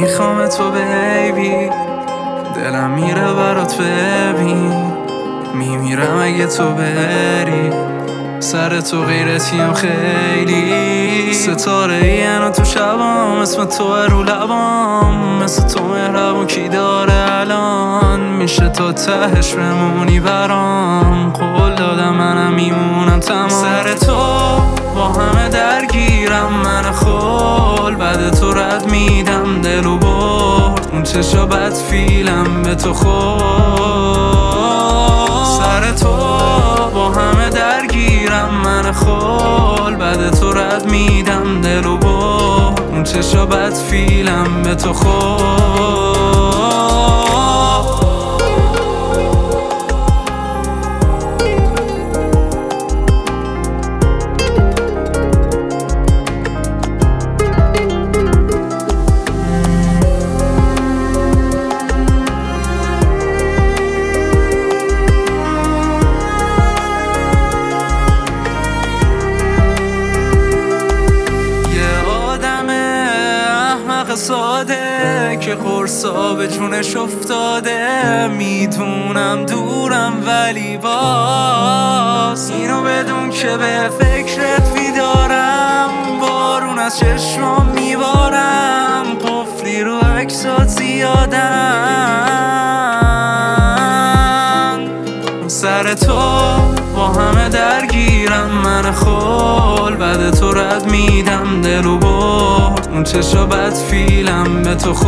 میخوام تو بیبی، دلم میره برات ببین، میمیرم اگه تو بری. سر تو غیرتیم خیلی، ستاره اینو تو شبام، اسم تو رو لبام، مثل تو مهربون کی داره الان؟ میشه تا تهش بمونی برام، قول دادم منم میمونم تمام. سر تو با همه درگیرم، من خول بعد تو رد میدم، دلو برد اون چشا بد فیلم به تو خورد. سر تو با همه درگیرم، من خول بعد تو رد میدم، دلو برد اون چشا بد فیلم به تو خورد. ساده که قرصا به جونش افتاده، میدونم دورم ولی باز اینو بدون که به فکرت بیدارم، بارون از چشمام میبارم، قفلی رو عکسات زیادن. سر تو با همه درگیرم، من خول بعد تو رد میدم، دلو برد اون چشا بد فیلم به تو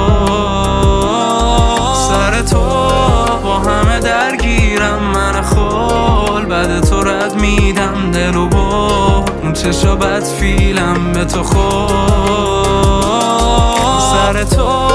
خورد. سر تو با همه درگیرم، من خول بعد تو رد میدم، دلو برد اون چشا بد فیلم به تو خورد. سر تو